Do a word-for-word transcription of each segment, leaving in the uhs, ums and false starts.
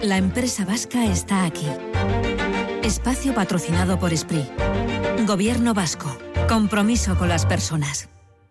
La empresa vasca está aquí. Espacio patrocinado por Esprit. Gobierno vasco. Compromiso con las personas.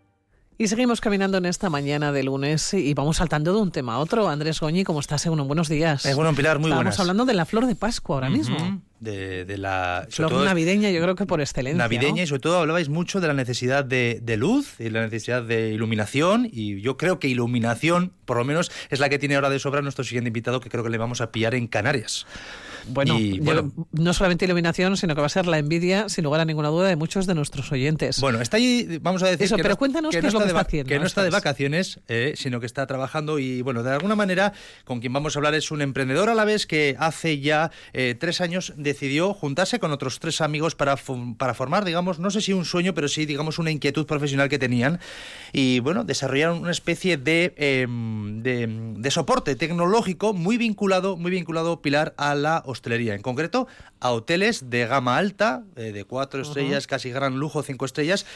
Y seguimos caminando en esta mañana de lunes y vamos saltando de un tema a otro. Andrés Goñi, ¿cómo estás? Según buenos días. Eh, bueno, Pilar, muy Estábamos buenas. hablando de la flor de Pascua ahora uh-huh. mismo. De, de la flor todo, navideña, yo creo que por excelencia. Navideña, ¿no? Y sobre todo hablabais mucho de la necesidad de, de luz y la necesidad de iluminación, y yo creo que iluminación, por lo menos, es la que tiene ahora de sobra nuestro siguiente invitado, que creo que le vamos a pillar en Canarias. Bueno, y, yo, bueno, no solamente iluminación, sino que va a ser la envidia, sin lugar a ninguna duda, de muchos de nuestros oyentes. Bueno, está ahí, vamos a decir Eso, que, pero no, cuéntanos que qué no es lo está que de, está haciendo. Que no está de es. vacaciones, eh, sino que está trabajando y, bueno, de alguna manera, con quien vamos a hablar es un emprendedor a la vez que hace ya eh, tres años decidió juntarse con otros tres amigos para, para formar, digamos, no sé si un sueño, pero sí, digamos, una inquietud profesional que tenían y, bueno, desarrollaron una especie de, eh, de, de soporte tecnológico muy vinculado, muy vinculado, Pilar, a la hostelería, en concreto a hoteles de gama alta, eh, de cuatro uh-huh. estrellas, casi gran lujo, cinco estrellas,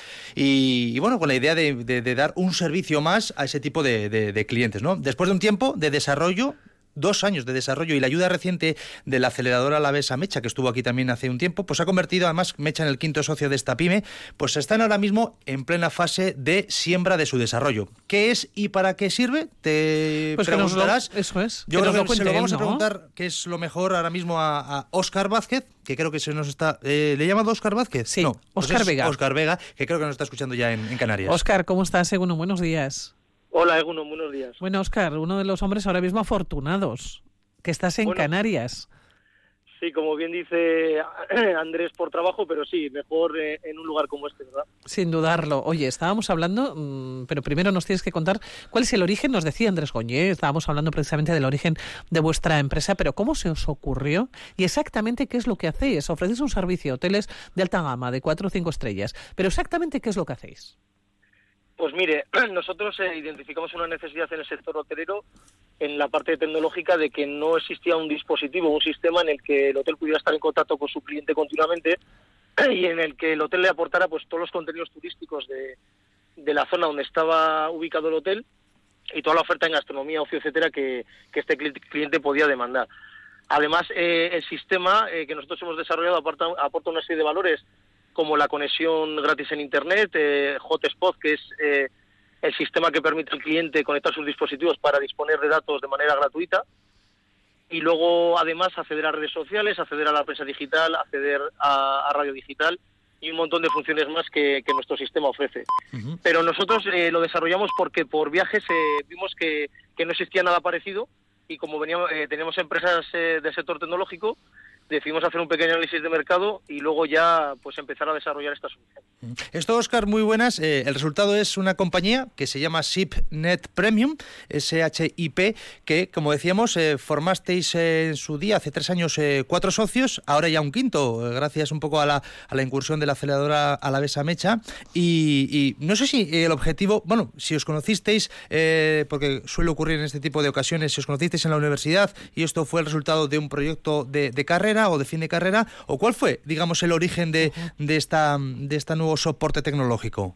y, y bueno, con la idea de, de, de dar un servicio más a ese tipo de, de, de clientes, ¿no? Después de un tiempo de desarrollo, dos años de desarrollo y la ayuda reciente de la aceleradora alavesa Mecha, que estuvo aquí también hace un tiempo, pues ha convertido además Mecha en el quinto socio de esta pyme, pues están ahora mismo en plena fase de siembra de su desarrollo. ¿Qué es y para qué sirve? Te pues preguntarás. Lo, eso es. Yo que creo que se lo vamos él, a ¿no? preguntar qué es lo mejor ahora mismo a, a Óscar Vázquez, que creo que se nos está... Eh, ¿Le he llamado Óscar Vázquez? Sí, no, Óscar pues Vega. Óscar Vega, que creo que nos está escuchando ya en, en Canarias. Óscar, ¿cómo estás? Según buenos días. Hola, Eguno, buenos días. Bueno, Óscar, uno de los hombres ahora mismo afortunados, que estás en bueno, Canarias. Sí, como bien dice Andrés, por trabajo, pero sí, mejor eh, en un lugar como este, ¿verdad? Sin dudarlo. Oye, estábamos hablando, mmm, pero primero nos tienes que contar cuál es el origen, nos decía Andrés Goñi, estábamos hablando precisamente del origen de vuestra empresa, pero ¿cómo se os ocurrió? Y exactamente qué es lo que hacéis. Ofrecéis un servicio a hoteles de alta gama, de cuatro o cinco estrellas, pero exactamente qué es lo que hacéis. Pues mire, nosotros eh, identificamos una necesidad en el sector hotelero, en la parte tecnológica, de que no existía un dispositivo, un sistema en el que el hotel pudiera estar en contacto con su cliente continuamente y en el que el hotel le aportara pues todos los contenidos turísticos de, de la zona donde estaba ubicado el hotel y toda la oferta en gastronomía, ocio, etcétera, que, que este cliente podía demandar. Además, eh, el sistema eh, que nosotros hemos desarrollado aporta, aporta una serie de valores, como la conexión gratis en Internet, eh, Hotspot, que es eh, el sistema que permite al cliente conectar sus dispositivos para disponer de datos de manera gratuita, y luego además acceder a redes sociales, acceder a la prensa digital, acceder a, a radio digital y un montón de funciones más que, que nuestro sistema ofrece. Uh-huh. Pero nosotros eh, lo desarrollamos porque por viajes eh, vimos que, que no existía nada parecido, y como veníamos, eh, teníamos empresas eh, del sector tecnológico, decidimos hacer un pequeño análisis de mercado y luego ya pues empezar a desarrollar esta solución. Esto, Óscar, muy buenas. Eh, el resultado es una compañía que se llama ShipNet Premium, S H I P, que, como decíamos, eh, formasteis eh, en su día, hace tres años, eh, cuatro socios, ahora ya un quinto, eh, gracias un poco a la, a la incursión de la aceleradora alavesa Mecha. Y, y no sé si el objetivo, bueno, si os conocisteis, eh, porque suele ocurrir en este tipo de ocasiones, si os conocisteis en la universidad y esto fue el resultado de un proyecto de, de carrera o de fin de carrera, o cuál fue, digamos, el origen de, de esta de este nuevo soporte tecnológico.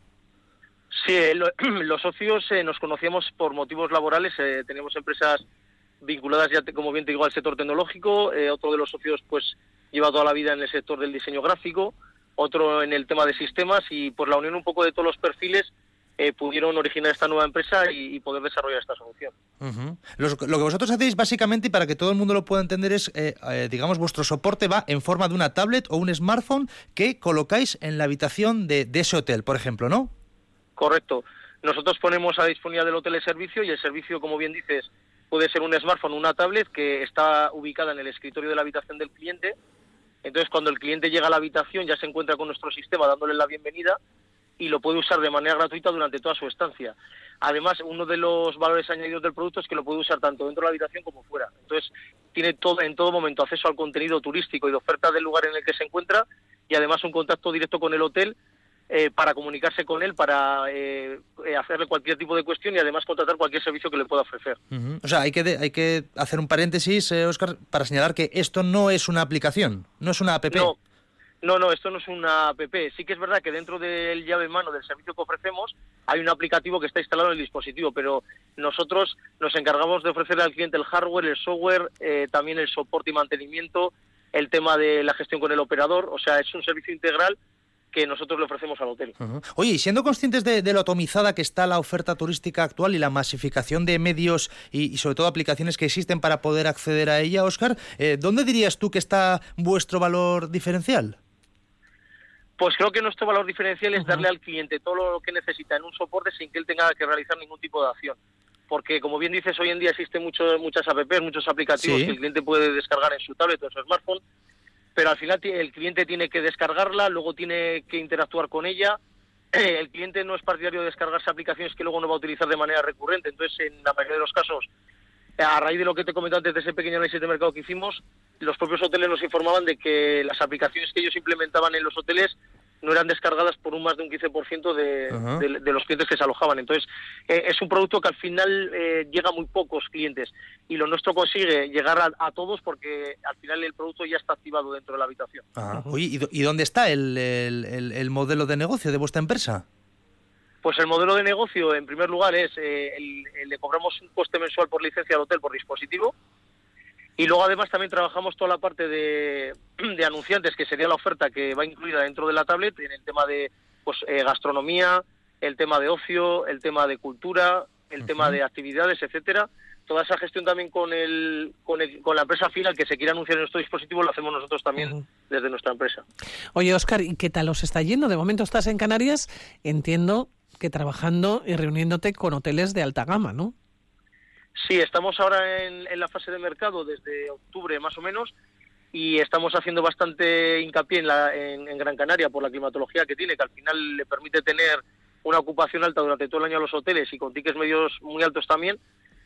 Sí, lo, los socios eh, nos conocíamos por motivos laborales, eh, teníamos empresas vinculadas ya, te, como bien te digo, al sector tecnológico, eh, otro de los socios pues lleva toda la vida en el sector del diseño gráfico, otro en el tema de sistemas, y por la unión un poco de todos los perfiles Eh, pudieron originar esta nueva empresa y, y poder desarrollar esta solución. Uh-huh. Los, lo que vosotros hacéis básicamente, y para que todo el mundo lo pueda entender, es, eh, eh, digamos, vuestro soporte va en forma de una tablet o un smartphone que colocáis en la habitación de, de ese hotel, por ejemplo, ¿no? Correcto. Nosotros ponemos a disponibilidad del hotel el servicio, y el servicio, como bien dices, puede ser un smartphone o una tablet que está ubicada en el escritorio de la habitación del cliente. Entonces, cuando el cliente llega a la habitación, ya se encuentra con nuestro sistema dándole la bienvenida, y lo puede usar de manera gratuita durante toda su estancia. Además, uno de los valores añadidos del producto es que lo puede usar tanto dentro de la habitación como fuera. Entonces, tiene todo, en todo momento acceso al contenido turístico y de oferta del lugar en el que se encuentra, y además un contacto directo con el hotel eh, para comunicarse con él, para eh, hacerle cualquier tipo de cuestión y además contratar cualquier servicio que le pueda ofrecer. Uh-huh. O sea, hay que, de, hay que hacer un paréntesis, eh, Óscar, para señalar que esto no es una aplicación, no es una app. No. No, no, esto no es una app. Sí que es verdad que dentro del llave en mano del servicio que ofrecemos hay un aplicativo que está instalado en el dispositivo, pero nosotros nos encargamos de ofrecerle al cliente el hardware, el software, eh, también el soporte y mantenimiento, el tema de la gestión con el operador. O sea, es un servicio integral que nosotros le ofrecemos al hotel. Uh-huh. Oye, y siendo conscientes de, de lo atomizada que está la oferta turística actual y la masificación de medios y, y sobre todo aplicaciones que existen para poder acceder a ella, Óscar, eh, ¿dónde dirías tú que está vuestro valor diferencial? Pues creo que nuestro valor diferencial es darle al cliente todo lo que necesita en un soporte sin que él tenga que realizar ningún tipo de acción. Porque, como bien dices, hoy en día existen mucho, muchas apps, muchos aplicativos sí. que el cliente puede descargar en su tablet o en su smartphone, pero al final el cliente tiene que descargarla, luego tiene que interactuar con ella. El cliente no es partidario de descargarse aplicaciones que luego no va a utilizar de manera recurrente. Entonces, en la mayoría de los casos, a raíz de lo que te he comentado antes de ese pequeño análisis de mercado que hicimos, los propios hoteles nos informaban de que las aplicaciones que ellos implementaban en los hoteles no eran descargadas por un más de un quince por ciento de, uh-huh. de, de los clientes que se alojaban. Entonces, eh, es un producto que al final eh, llega a muy pocos clientes y lo nuestro consigue llegar a, a todos porque al final el producto ya está activado dentro de la habitación. Uh-huh. Oye, ¿y, ¿y dónde está el, el, el, el modelo de negocio de vuestra empresa? Pues el modelo de negocio, en primer lugar, es eh, el, el, le cobramos un coste mensual por licencia al hotel por dispositivo. Y luego además también trabajamos toda la parte de, de anunciantes, que sería la oferta que va incluida dentro de la tablet, en el tema de pues eh, gastronomía, el tema de ocio, el tema de cultura, el uh-huh. tema de actividades, etcétera. Toda esa gestión también con el, con el con la empresa final que se quiera anunciar en nuestro dispositivo lo hacemos nosotros también uh-huh. desde nuestra empresa. Oye, Óscar, ¿y qué tal os está yendo? De momento estás en Canarias, entiendo que trabajando y reuniéndote con hoteles de alta gama, ¿no? Sí, estamos ahora en, en la fase de mercado desde octubre más o menos y estamos haciendo bastante hincapié en, la, en, en Gran Canaria por la climatología que tiene, que al final le permite tener una ocupación alta durante todo el año a los hoteles y con tickets medios muy altos también,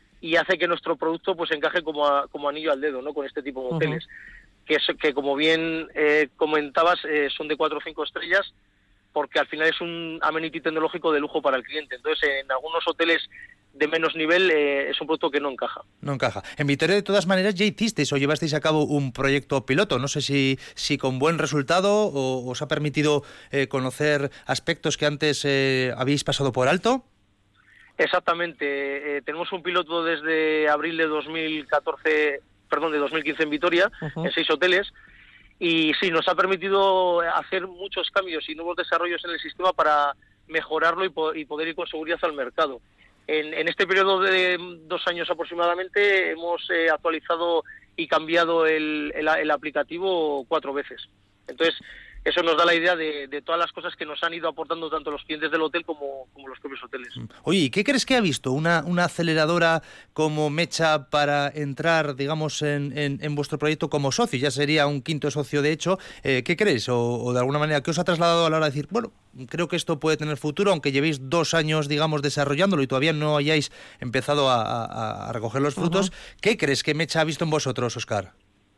y hace que nuestro producto pues encaje como, a, como anillo al dedo, ¿no? Con este tipo de hoteles, uh-huh. que, es, que como bien eh, comentabas eh, son de cuatro o cinco estrellas, porque al final es un amenity tecnológico de lujo para el cliente. Entonces, en algunos hoteles de menos nivel eh, es un producto que no encaja. No encaja. En Vitoria, de todas maneras, ya hicisteis o llevasteis a cabo un proyecto piloto. No sé si, si con buen resultado o os ha permitido eh, conocer aspectos que antes eh, habéis pasado por alto. Exactamente. Eh, tenemos un piloto desde abril de dos mil catorce, perdón, de dos mil quince en Vitoria, uh-huh. en seis hoteles. Y sí, nos ha permitido hacer muchos cambios y nuevos desarrollos en el sistema para mejorarlo y, po- y poder ir con seguridad al mercado. En, en este periodo de dos años aproximadamente hemos eh, actualizado y cambiado el, el, el aplicativo cuatro veces. Entonces, eso nos da la idea de, de todas las cosas que nos han ido aportando tanto los clientes del hotel como, como los propios hoteles. Oye, ¿y qué crees que ha visto una, una aceleradora como Mecha para entrar, digamos, en, en, en vuestro proyecto como socio? Ya sería un quinto socio, de hecho. Eh, ¿Qué crees? O, o de alguna manera, ¿qué os ha trasladado a la hora de decir, bueno, creo que esto puede tener futuro, aunque llevéis dos años, digamos, desarrollándolo y todavía no hayáis empezado a, a, a recoger los frutos? Uh-huh. ¿Qué crees que Mecha ha visto en vosotros, Óscar?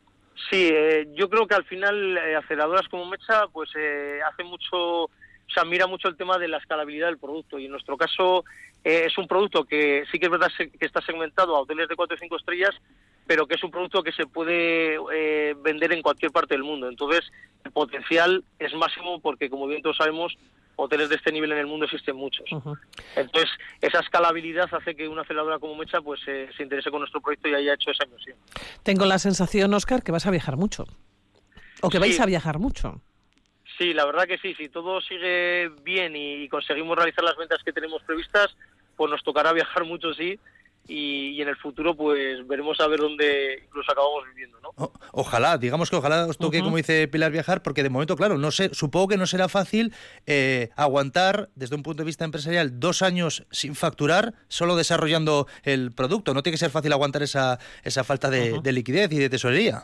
Sí, eh, yo creo que al final eh, aceleradoras como Mecha pues eh, hace mucho, o sea, mira mucho el tema de la escalabilidad del producto, y en nuestro caso eh, es un producto que sí que es verdad que está segmentado a hoteles de cuatro o cinco estrellas, pero que es un producto que se puede eh, vender en cualquier parte del mundo. Entonces el potencial es máximo porque, como bien todos sabemos, hoteles de este nivel en el mundo existen muchos. Uh-huh. Entonces, esa escalabilidad hace que una aceleradora como Mecha pues eh, se interese con nuestro proyecto y haya hecho esa inversión. Tengo la sensación, Óscar, que vas a viajar mucho. O que sí. vais a viajar mucho. Sí, la verdad que sí. Si todo sigue bien y conseguimos realizar las ventas que tenemos previstas, pues nos tocará viajar mucho, sí. Y, y en el futuro pues veremos a ver dónde incluso acabamos viviendo, ¿no? O, ojalá, digamos que ojalá os toque, uh-huh. como dice Pilar, viajar, porque de momento, claro, no sé, supongo que no será fácil eh, aguantar desde un punto de vista empresarial dos años sin facturar, solo desarrollando el producto. No tiene que ser fácil aguantar esa, esa falta de, uh-huh. de liquidez y de tesorería.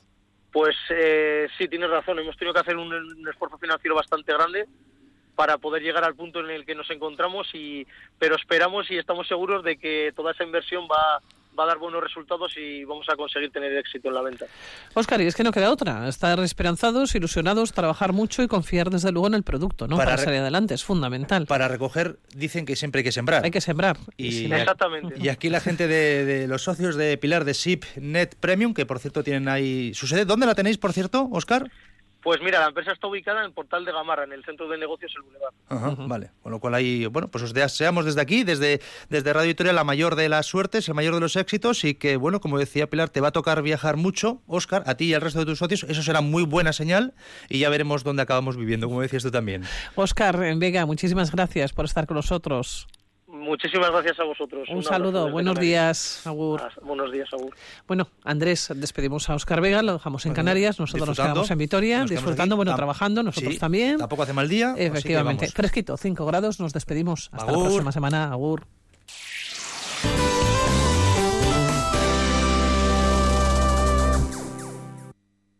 Pues eh, sí, tienes razón, hemos tenido que hacer un, un esfuerzo financiero bastante grande para poder llegar al punto en el que nos encontramos, y pero esperamos y estamos seguros de que toda esa inversión va, va a dar buenos resultados y vamos a conseguir tener éxito en la venta. Óscar, y es que no queda otra, estar esperanzados, ilusionados, trabajar mucho y confiar desde luego en el producto, ¿no? Para, para salir adelante, es fundamental. Para recoger, dicen que siempre hay que sembrar. Hay que sembrar. Y, sí, exactamente. Y aquí la gente de, de los socios de Pilar de S I P Net Premium, que por cierto tienen ahí su sede. ¿Dónde la tenéis, por cierto, Óscar? Pues mira, la empresa está ubicada en el Portal de Gamarra, en el centro de negocios El Boulevard. Ajá, uh-huh. Vale, con lo cual ahí, bueno, pues os deseamos desde aquí, desde, desde Radio Vitoria, la mayor de las suertes, el mayor de los éxitos, y que, bueno, como decía Pilar, te va a tocar viajar mucho, Óscar, a ti y al resto de tus socios, eso será muy buena señal, y ya veremos dónde acabamos viviendo, como decías tú también. Óscar Vega, muchísimas gracias por estar con nosotros. Muchísimas gracias a vosotros. Un, Un saludo, buenos días, agur. Ah, buenos días, agur. Bueno, Andrés, despedimos a Óscar Vega, lo dejamos en bueno, Canarias, nosotros nos quedamos en Vitoria, disfrutando, bueno, trabajando, nosotros sí, también. Tampoco hace mal día. Efectivamente, fresquito, cinco grados, nos despedimos. Hasta agur. La próxima semana, agur.